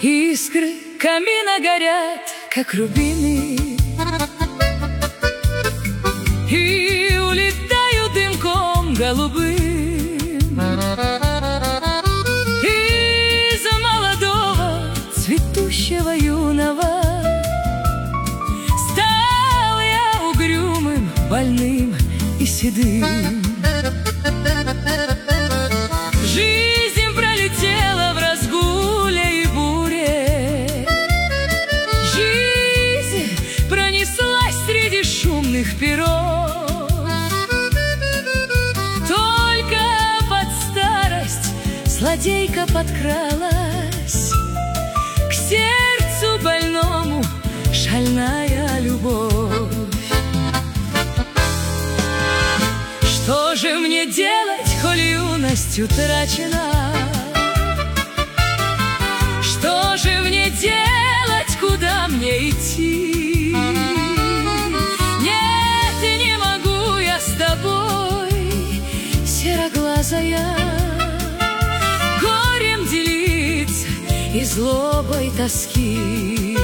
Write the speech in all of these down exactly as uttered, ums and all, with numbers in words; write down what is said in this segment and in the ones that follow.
Искры камина горят, как рубины, и улетаю дымком голубым. Из молодого, цветущего юного стал я угрюмым, больным и седым. Жизнь пролетела в разгуле и буре, жизнь пронеслась среди шумных перов. Только под старость злодейка подкралась к сердцу больному, шальная любовь. Что же мне делать, коль юность утрачена? Что же мне делать, куда мне идти? Нет, не могу я с тобой, сероглазая, горем делиться и злобой тоски.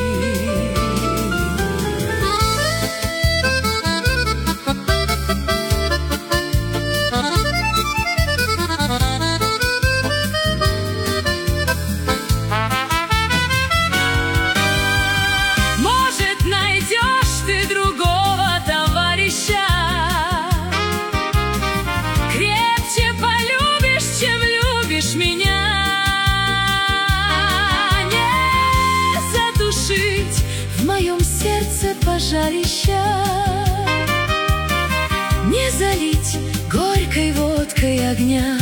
В моем сердце пожарища не залить горькой водкой огня.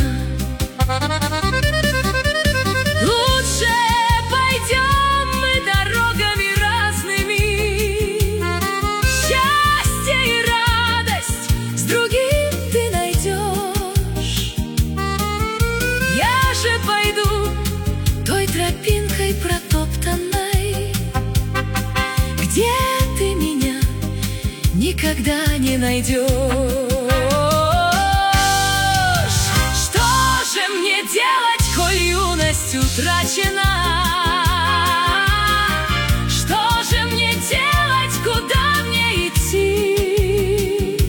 Лучше пойдем мы дорогами разными, счастье и радость с другим ты найдешь. Я же пойду той тропинкой протоптанной, где ты меня никогда не найдешь. Что же мне делать, коль юность утрачена? Что же мне делать, куда мне идти?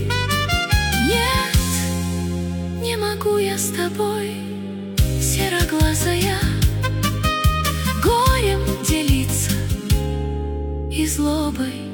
Нет, не могу я с тобой, сероглазая, горем делиться и злобой